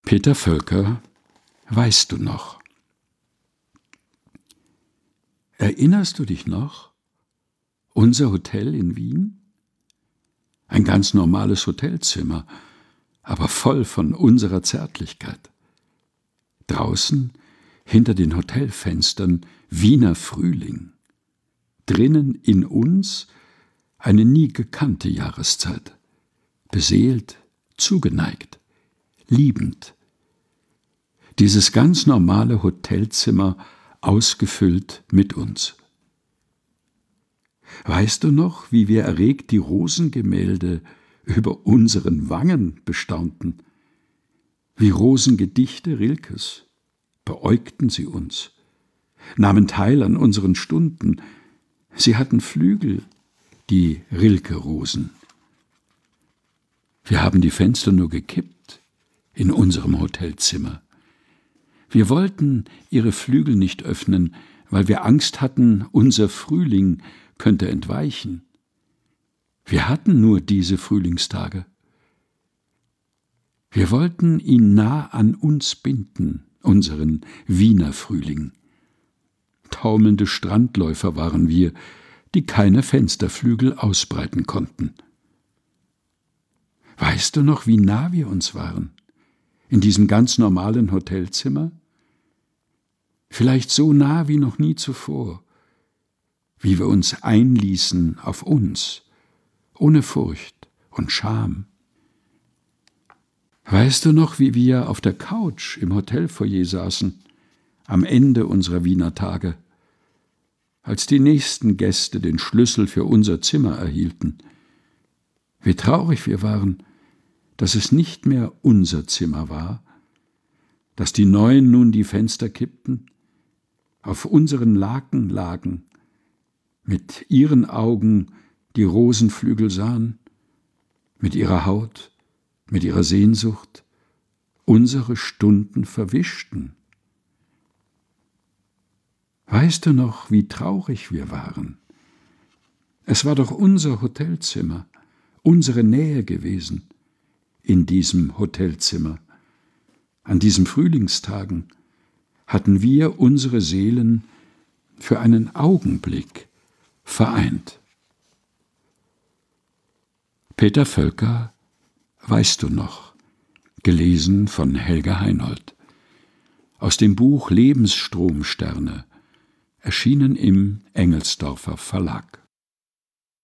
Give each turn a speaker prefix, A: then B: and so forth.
A: Peter Völker, weißt du noch? Erinnerst du dich noch? Unser Hotel in Wien? Ein ganz normales Hotelzimmer, aber voll von unserer Zärtlichkeit. Draußen, hinter den Hotelfenstern, Wiener Frühling. Drinnen in uns eine nie gekannte Jahreszeit. Beseelt, zugeneigt, liebend. Dieses ganz normale Hotelzimmer ausgefüllt mit uns. Weißt du noch, wie wir erregt die Rosengemälde über unseren Wangen bestaunten? Wie Rosengedichte Rilkes beäugten sie uns, nahmen teil an unseren Stunden. Sie hatten Flügel, die Rilke-Rosen. Wir haben die Fenster nur gekippt in unserem Hotelzimmer. Wir wollten ihre Flügel nicht öffnen, weil wir Angst hatten, unser Frühling könnte entweichen. Wir hatten nur diese Frühlingstage. Wir wollten ihn nah an uns binden, unseren Wiener Frühling. Taumelnde Strandläufer waren wir, die keine Fensterflügel ausbreiten konnten. Weißt du noch, wie nah wir uns waren? In diesem ganz normalen Hotelzimmer? Vielleicht so nah wie noch nie zuvor, wie wir uns einließen auf uns, ohne Furcht und Scham. Weißt du noch, wie wir auf der Couch im Hotelfoyer saßen, am Ende unserer Wiener Tage, als die nächsten Gäste den Schlüssel für unser Zimmer erhielten? Wie traurig wir waren, dass es nicht mehr unser Zimmer war, dass die Neuen nun die Fenster kippten, auf unseren Laken lagen, mit ihren Augen die Rosenflügel sahen, mit ihrer Haut, mit ihrer Sehnsucht, unsere Stunden verwischten. Weißt du noch, wie traurig wir waren? Es war doch unser Hotelzimmer, unsere Nähe gewesen, in diesem Hotelzimmer. An diesen Frühlingstagen hatten wir unsere Seelen für einen Augenblick vereint. Peter Völker, weißt du noch? Gelesen von Helga Heinold. Aus dem Buch Lebensstromsterne, erschienen im Engelsdorfer Verlag.